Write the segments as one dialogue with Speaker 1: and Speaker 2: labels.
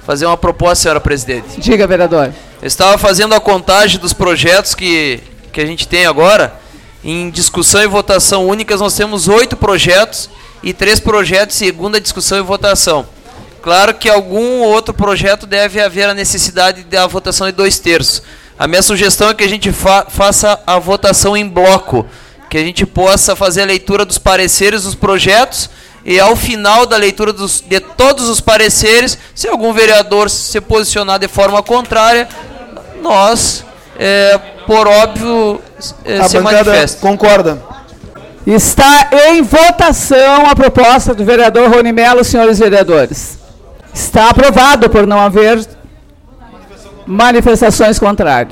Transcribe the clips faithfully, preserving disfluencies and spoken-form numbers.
Speaker 1: fazer uma proposta, senhora presidente.
Speaker 2: Diga, vereador.
Speaker 1: Eu estava fazendo a contagem dos projetos que, que a gente tem agora. Em discussão e votação únicas, nós temos oito projetos e três projetos em segunda discussão e votação. Claro que algum outro projeto deve haver a necessidade da votação de dois terços. A minha sugestão é que a gente fa faça a votação em bloco, que a gente possa fazer a leitura dos pareceres dos projetos e ao final da leitura dos, de todos os pareceres, se algum vereador se posicionar de forma contrária, nós, é, por óbvio, é,
Speaker 3: a
Speaker 1: se
Speaker 3: bancada
Speaker 1: manifesta.
Speaker 3: Concorda.
Speaker 2: Está em votação a proposta do vereador Rony Mello, senhores vereadores. Está aprovado por não haver manifestações contrárias.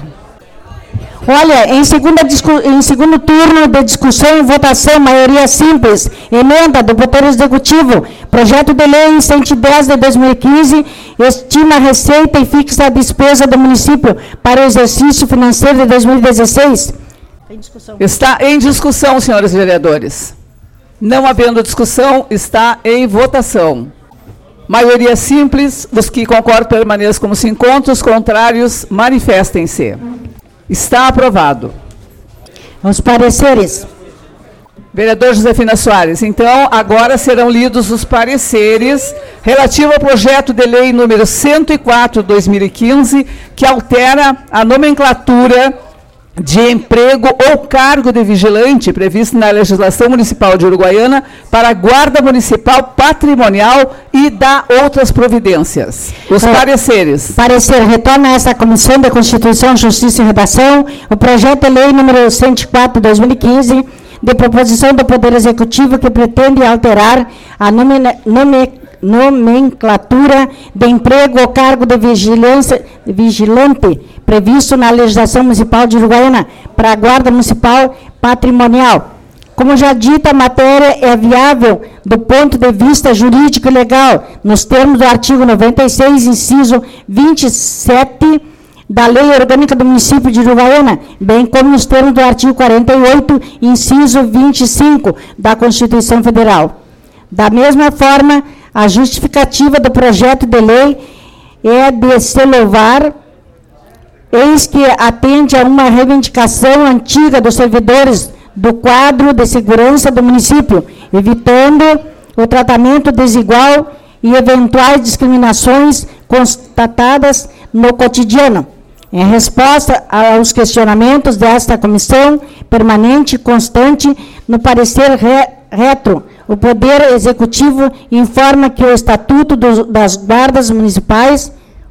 Speaker 4: Olha, em, segunda em segundo turno de discussão e votação, maioria simples, emenda do Poder Executivo, projeto de lei cento e dez de dois mil e quinze, estima a receita e fixa a despesa do município para o exercício financeiro de dois mil e dezesseis.
Speaker 2: Em discussão. Está em discussão, senhores vereadores. Não havendo discussão, está em votação. Maioria simples, os que concordam permaneçam como se encontram, os contrários manifestem-se. Está aprovado.
Speaker 4: Os pareceres.
Speaker 2: Vereador Josefina Soares, então, agora serão lidos os pareceres relativo ao projeto de lei número cento e quatro de dois mil e quinze, que altera a nomenclatura de emprego ou cargo de vigilante previsto na legislação municipal de Uruguaiana para a Guarda Municipal Patrimonial e dá outras providências. Os é, pareceres.
Speaker 4: Parecer, retorna a esta Comissão de Constituição, Justiça e Redação o projeto de lei número cento e quatro de dois mil e quinze, de proposição do Poder Executivo que pretende alterar a nome, nome, nomenclatura de emprego ou cargo de vigilância, vigilante previsto na legislação municipal de Uruguaiana para a Guarda Municipal Patrimonial. Como já dito, a matéria é viável do ponto de vista jurídico e legal, nos termos do artigo noventa e seis, inciso vinte e sete, da Lei Orgânica do Município de Uruguaiana, bem como nos termos do artigo quarenta e oito, inciso vinte e cinco, da Constituição Federal. Da mesma forma, a justificativa do projeto de lei é de se louvar, eis que atende a uma reivindicação antiga dos servidores do quadro de segurança do município, evitando o tratamento desigual e eventuais discriminações constatadas no cotidiano. Em resposta aos questionamentos desta comissão permanente e constante, no parecer re, retro, o Poder Executivo informa que o Estatuto do, das Guardas Municipais,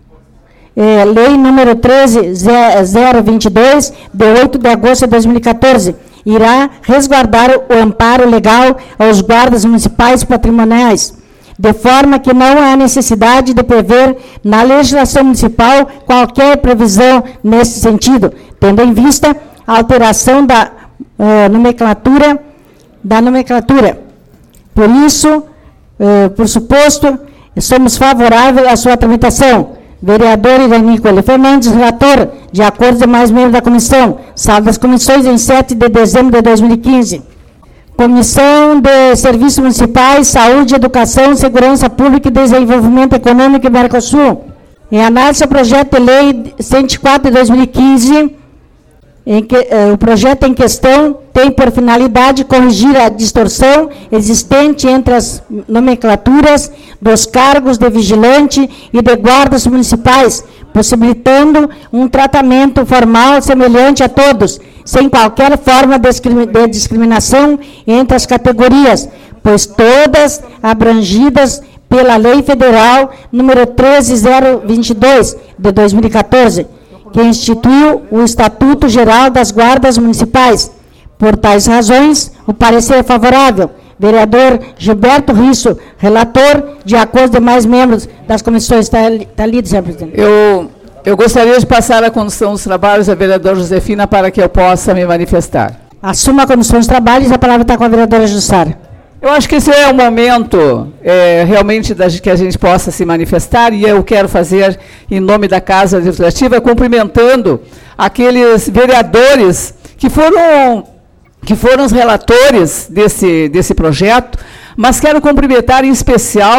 Speaker 4: eh, Lei número treze mil e vinte e dois, de oito de agosto de dois mil e quatorze, irá resguardar o amparo legal aos guardas municipais patrimoniais, de forma que não há necessidade de prever na legislação municipal qualquer previsão nesse sentido, tendo em vista a alteração da uh, nomenclatura, da nomenclatura. Por isso, uh, por suposto, somos favoráveis à sua tramitação. Vereador Iraníco L. Fernandes, relator, de acordo com mais membros da comissão, sala das comissões em sete de dezembro de dois mil e quinze. Comissão de Serviços Municipais, Saúde, Educação, Segurança Pública e Desenvolvimento Econômico e Mercosul. Em análise ao projeto de lei cento e quatro de dois mil e quinze, em que, eh, o projeto em questão tem por finalidade corrigir a distorção existente entre as nomenclaturas dos cargos de vigilante e de guardas municipais, possibilitando um tratamento formal semelhante a todos, sem qualquer forma de discriminação entre as categorias, pois todas abrangidas pela Lei Federal número treze mil e vinte e dois, de dois mil e quatorze, que instituiu o Estatuto Geral das Guardas Municipais. Por tais razões, o parecer é favorável. Vereador Gilberto Risso, relator, de acordo com demais membros das comissões. Está, está lido, senhor presidente.
Speaker 2: Eu, eu gostaria de passar a condução dos trabalhos à vereadora Josefina para que eu possa me manifestar.
Speaker 4: Assuma a condução dos trabalhos, a palavra está com a vereadora Jussara.
Speaker 2: Eu acho que esse é o momento é, realmente da, que a gente possa se manifestar, e eu quero fazer, em nome da Casa Legislativa, cumprimentando aqueles vereadores que foram, que foram os relatores desse, desse projeto, mas quero cumprimentar em especial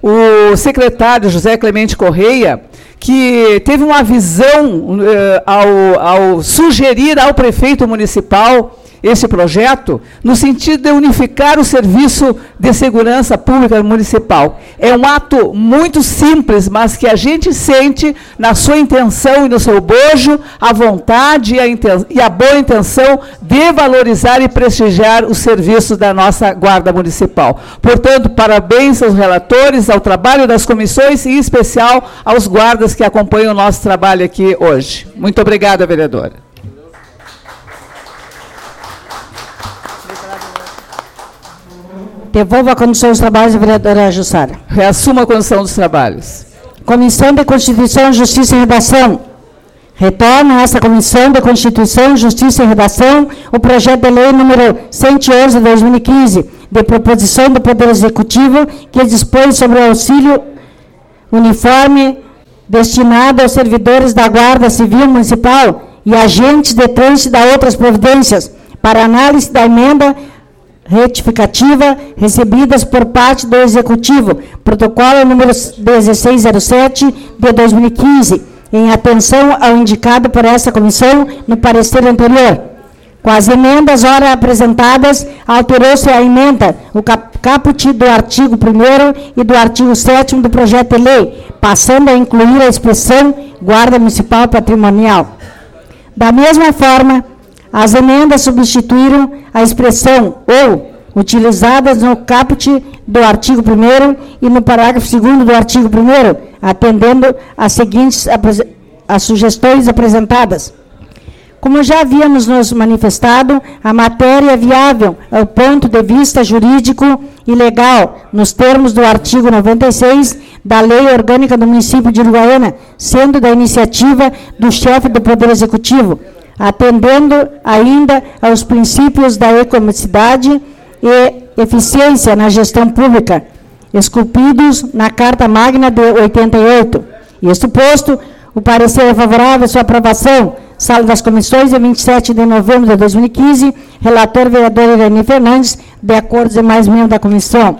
Speaker 2: o secretário José Clemente Correia, que teve uma visão eh, ao, ao sugerir ao prefeito municipal esse projeto, no sentido de unificar o serviço de segurança pública municipal. É um ato muito simples, mas que a gente sente na sua intenção e no seu bojo a vontade e a, inten- e a boa intenção de valorizar e prestigiar os serviços da nossa Guarda Municipal. Portanto, parabéns aos relatores, ao trabalho das comissões e, em especial, aos guardas que acompanham o nosso trabalho aqui hoje. Muito obrigada, vereadora.
Speaker 4: Devolvo a condução dos trabalhos, vereadora Jussara.
Speaker 2: Reassuma a condução dos trabalhos.
Speaker 4: Comissão de Constituição, Justiça e Redação. Retorna a esta Comissão de Constituição, Justiça e Redação o projeto de lei número cento e onze de dois mil e quinze, de proposição do Poder Executivo, que dispõe sobre o auxílio uniforme destinado aos servidores da Guarda Civil Municipal e agentes de trânsito da outras providências, para análise da emenda retificativa recebidas por parte do Executivo, protocolo número dezesseis zero sete de dois mil e quinze, em atenção ao indicado por essa comissão no parecer anterior. Com as emendas ora apresentadas, alterou-se a emenda, o cap caput do artigo primeiro e do artigo sétimo do projeto de lei, passando a incluir a expressão Guarda Municipal Patrimonial. Da mesma forma, as emendas substituíram a expressão ou, utilizadas no caput do artigo primeiro e no parágrafo segundo do artigo primeiro, atendendo às seguintes as sugestões apresentadas. Como já havíamos nos manifestado, a matéria é viável ao ponto de vista jurídico e legal, nos termos do artigo noventa e seis da Lei Orgânica do Município de Uruguaiana, sendo da iniciativa do chefe do Poder Executivo, atendendo ainda aos princípios da economicidade e eficiência na gestão pública, esculpidos na Carta Magna de oitenta e oito. Isto posto, o parecer é favorável à sua aprovação. Sala das Comissões, de vinte e sete de novembro de dois mil e quinze, relator vereador Irene Fernandes, de acordo com os demais membros da comissão.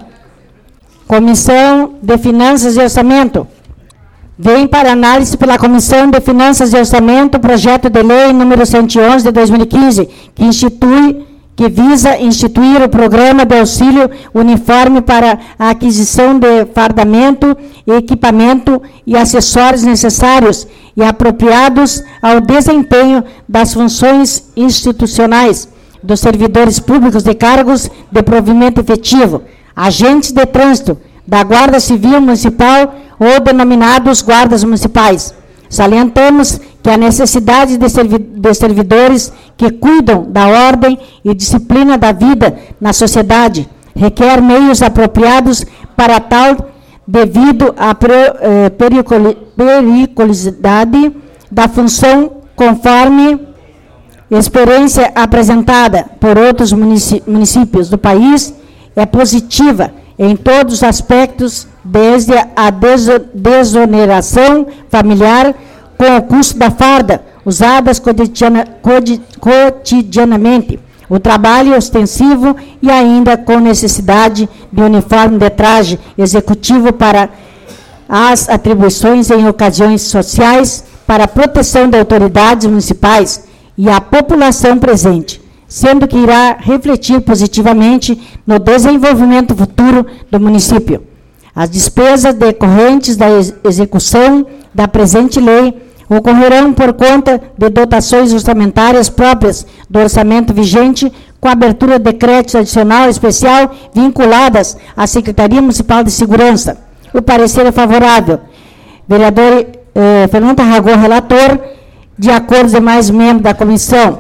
Speaker 4: Comissão de Finanças e Orçamento. Vem para análise pela Comissão de Finanças e Orçamento o projeto de lei número cento e onze de dois mil e quinze, que institui, que visa instituir o programa de auxílio uniforme para a aquisição de fardamento, equipamento e acessórios necessários e apropriados ao desempenho das funções institucionais dos servidores públicos de cargos de provimento efetivo, agentes de trânsito da Guarda Civil Municipal ou denominados guardas municipais. Salientamos que a necessidade de, servi de servidores que cuidam da ordem e disciplina da vida na sociedade requer meios apropriados para tal, devido à eh, periculosidade da função, conforme experiência apresentada por outros municípios do país, é positiva em todos os aspectos, desde a desoneração familiar com o custo da farda, usadas cotidiana, cotidianamente, o trabalho ostensivo e ainda com necessidade de uniforme de traje executivo para as atribuições em ocasiões sociais, para a proteção de autoridades municipais e a população presente, sendo que irá refletir positivamente no desenvolvimento futuro do município. As despesas decorrentes da ex execução da presente lei ocorrerão por conta de dotações orçamentárias próprias do orçamento vigente, com abertura de crédito adicional especial vinculadas à Secretaria Municipal de Segurança. O parecer é favorável. Vereador eh, Fernando Aragão, relator, de acordo com os demais membros da comissão.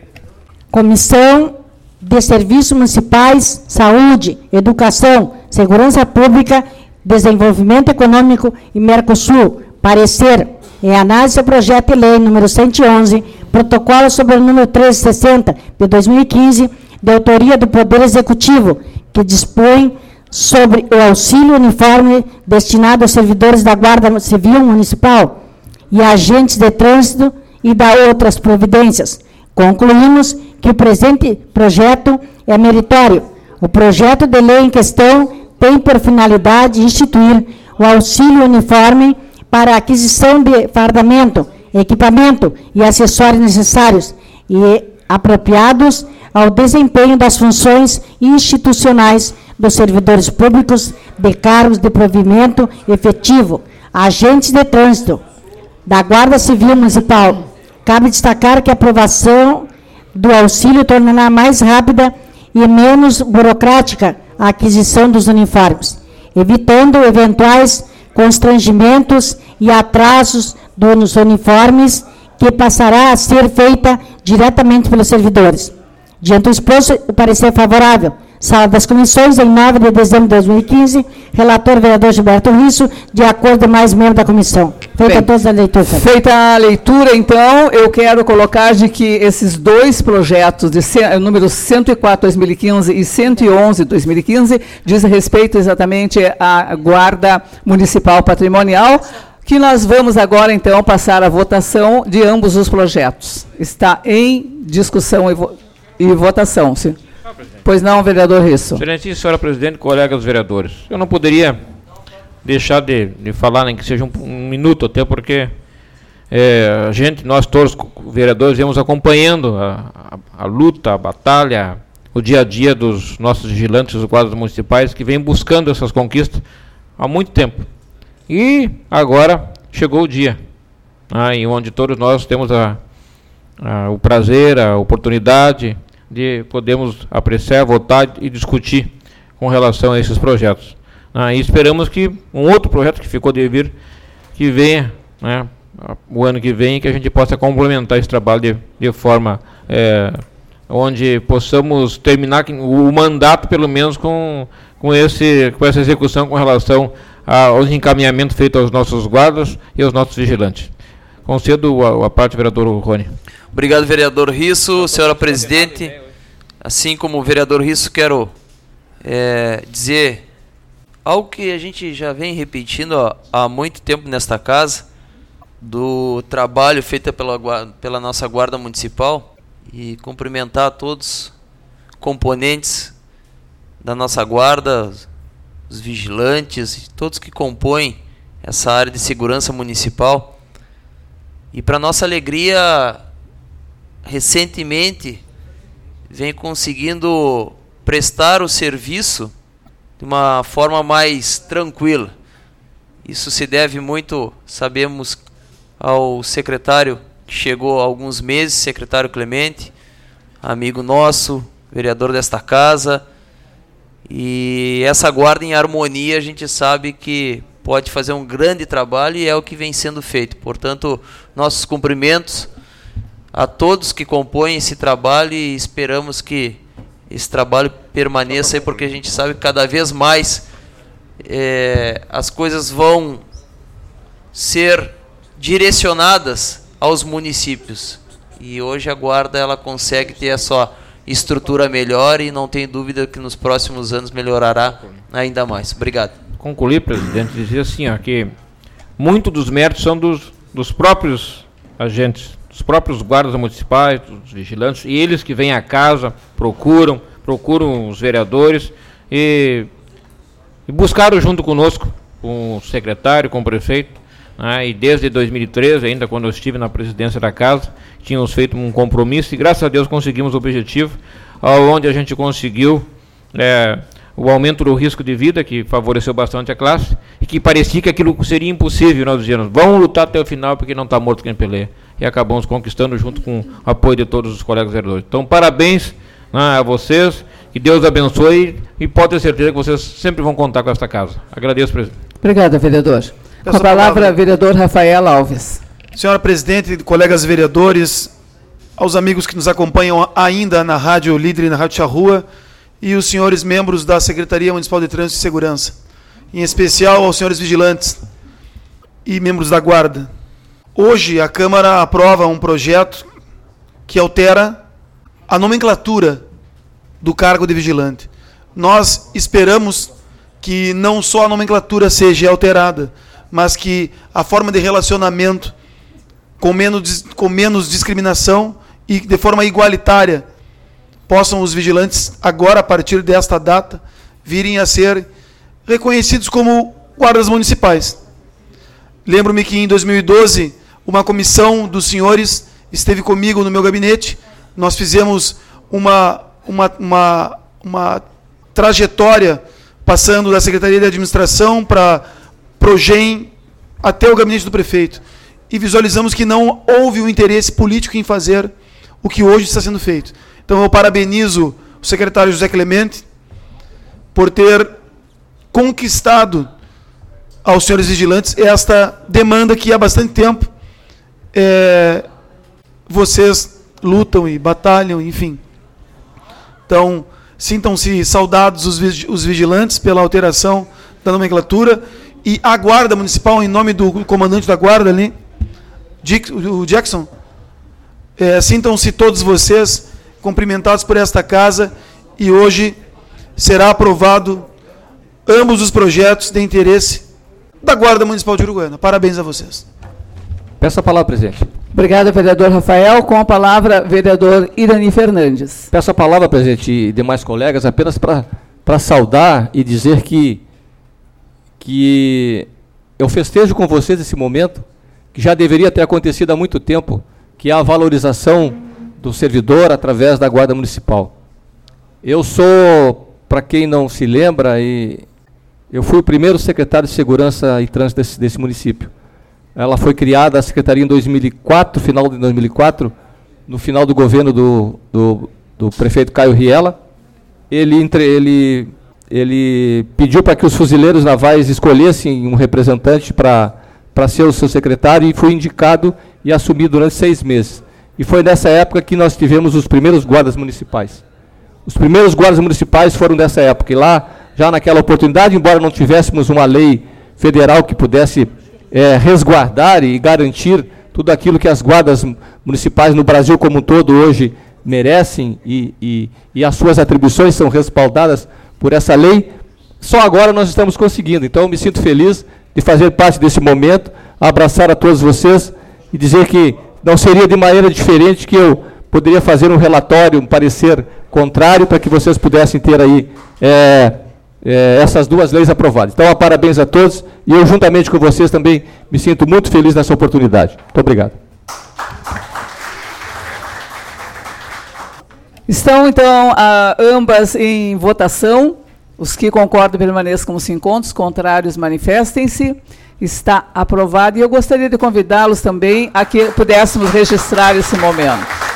Speaker 4: Comissão de Serviços Municipais, Saúde, Educação, Segurança Pública, Desenvolvimento Econômico e Mercosul. Parecer em análise ao projeto de lei número cento e onze, protocolo sobre o número trezentos e sessenta de dois mil e quinze, de autoria do Poder Executivo, que dispõe sobre o auxílio uniforme destinado aos servidores da Guarda Civil Municipal e agentes de trânsito e da outras providências. Concluímos que o presente projeto é meritório. O projeto de lei em questão tem por finalidade instituir o auxílio uniforme para a aquisição de fardamento, equipamento e acessórios necessários e apropriados ao desempenho das funções institucionais dos servidores públicos de cargos de provimento efetivo, agentes de trânsito da Guarda Civil Municipal. Cabe destacar que a aprovação do auxílio tornará mais rápida e menos burocrática a aquisição dos uniformes, evitando eventuais constrangimentos e atrasos dos uniformes, que passará a ser feita diretamente pelos servidores. Diante do exposto, o parecer favorável. Sala das Comissões, em nove de dezembro de dois mil e quinze, relator vereador Gilberto Risso, de acordo com mais membros da comissão. Feita
Speaker 2: Bem,
Speaker 4: toda a leitura.
Speaker 2: Feita a leitura, então, eu quero colocar de que esses dois projetos, de c, número cento e quatro, dois mil e quinze e cento e onze, dois mil e quinze, diz respeito exatamente à Guarda Municipal Patrimonial, que nós vamos agora, então, passar a votação de ambos os projetos. Está em discussão e, vo e votação, sim. Pois não, vereador Risso.
Speaker 3: Excelentíssima senhora presidente, colegas vereadores, eu não poderia deixar de, de falar, nem que seja um, um minuto, até porque é, a gente, nós todos, vereadores, viemos acompanhando a, a, a luta, a batalha, o dia a dia dos nossos vigilantes, dos guardas municipais, que vêm buscando essas conquistas há muito tempo. E agora chegou o dia, ah, em onde todos nós temos a, a, o prazer, a oportunidade de podermos apreciar, votar e discutir com relação a esses projetos. Ah, e esperamos que um outro projeto que ficou de vir, que venha, né, o ano que vem, que a gente possa complementar esse trabalho de, de forma é, onde possamos terminar o mandato, pelo menos, com, com, esse, com essa execução com relação aos encaminhamentos feitos aos nossos guardas e aos nossos vigilantes. Concedo a, a parte, vereador Rony.
Speaker 1: Obrigado, vereador Risso. Senhora presidente, assim como o vereador Risso, quero é, dizer algo que a gente já vem repetindo ó, há muito tempo nesta casa, do trabalho feito pela, pela nossa Guarda Municipal, e cumprimentar a todos os componentes da nossa Guarda, os vigilantes, todos que compõem essa área de segurança municipal. E para nossa alegria, recentemente vem conseguindo prestar o serviço de uma forma mais tranquila. Isso se deve muito, sabemos, ao secretário que chegou há alguns meses, secretário Clemente, amigo nosso, vereador desta casa. E essa guarda em harmonia, a gente sabe que pode fazer um grande trabalho e é o que vem sendo feito. Portanto, nossos cumprimentos a todos que compõem esse trabalho, e esperamos que esse trabalho permaneça aí, porque a gente sabe que cada vez mais é, as coisas vão ser direcionadas aos municípios. E hoje a Guarda ela consegue ter a sua estrutura melhor, e não tem dúvida que nos próximos anos melhorará ainda mais. Obrigado.
Speaker 3: Concluir, presidente, dizer assim, ó, que muito dos méritos são dos, dos próprios agentes, dos próprios guardas municipais, dos vigilantes, e eles que vêm à casa, procuram, procuram os vereadores e, e buscaram junto conosco, com o secretário, com o prefeito, né, e desde dois mil e treze, ainda quando eu estive na presidência da casa, tínhamos feito um compromisso e graças a Deus conseguimos o objetivo, onde a gente conseguiu é, o aumento do risco de vida, que favoreceu bastante a classe, e que parecia que aquilo seria impossível. Nós dizíamos, vamos lutar até o final, porque não está morto quem peleia. E acabamos conquistando junto com o apoio de todos os colegas vereadores. Então, parabéns, né, a vocês, que Deus abençoe, e pode ter certeza que vocês sempre vão contar com esta casa. Agradeço, presidente.
Speaker 2: Obrigada, vereador. Com a palavra, vereador Rafael Alves.
Speaker 5: Senhora presidente, colegas vereadores, aos amigos que nos acompanham ainda na Rádio Líder e na Rádio Charrua, e os senhores membros da Secretaria Municipal de Trânsito e Segurança, em especial aos senhores vigilantes e membros da Guarda. Hoje a Câmara aprova um projeto que altera a nomenclatura do cargo de vigilante. Nós esperamos que não só a nomenclatura seja alterada, mas que a forma de relacionamento com menos, com menos discriminação e de forma igualitária possam os vigilantes, agora, a partir desta data, virem a ser reconhecidos como guardas municipais. Lembro-me que em dois mil e doze, uma comissão dos senhores esteve comigo no meu gabinete. Nós fizemos uma, uma, uma, uma trajetória passando da Secretaria de Administração para Progem até o gabinete do prefeito. E visualizamos que não houve um interesse político em fazer o que hoje está sendo feito. Então eu parabenizo o secretário José Clemente por ter conquistado aos senhores vigilantes esta demanda que há bastante tempo é, vocês lutam e batalham, enfim. Então, sintam-se saudados os, os vigilantes pela alteração da nomenclatura, e a Guarda Municipal, em nome do comandante da Guarda ali, Dick, o Jackson, é, sintam-se todos vocês cumprimentados por esta casa, e hoje será aprovado ambos os projetos de interesse da Guarda Municipal de Uruguaiana. Parabéns a vocês.
Speaker 6: Peço a palavra, presidente.
Speaker 2: Obrigada, vereador Rafael. Com a palavra, vereador Irani Fernandes.
Speaker 6: Peço a palavra, presidente, e demais colegas, apenas para saudar e dizer que, que eu festejo com vocês esse momento, que já deveria ter acontecido há muito tempo, que é a valorização do servidor através da Guarda Municipal. Eu sou, para quem não se lembra, e eu fui o primeiro secretário de Segurança e Trânsito desse, desse município. Ela foi criada, a secretaria, em dois mil e quatro, final de dois mil e quatro, no final do governo do, do, do prefeito Caio Riela. Ele, entre, ele, ele pediu para que os fuzileiros navais escolhessem um representante para para ser o seu secretário, e foi indicado e assumido durante seis meses. E foi nessa época que nós tivemos os primeiros guardas municipais. Os primeiros guardas municipais foram dessa época, e lá, já naquela oportunidade, embora não tivéssemos uma lei federal que pudesse é, resguardar e garantir tudo aquilo que as guardas municipais no Brasil como um todo hoje merecem, e, e, e as suas atribuições são respaldadas por essa lei, só agora nós estamos conseguindo. Então eu me sinto feliz de fazer parte desse momento, abraçar a todos vocês e dizer que não seria de maneira diferente que eu poderia fazer um relatório, um parecer contrário, para que vocês pudessem ter aí é, é, essas duas leis aprovadas. Então, parabéns a todos, e eu, juntamente com vocês, também me sinto muito feliz nessa oportunidade. Muito obrigado.
Speaker 2: Estão, então, a, ambas em votação. Os que concordam permaneçam como se encontram, os contrários manifestem-se. Está aprovado, e eu gostaria de convidá-los também a que pudéssemos registrar esse momento.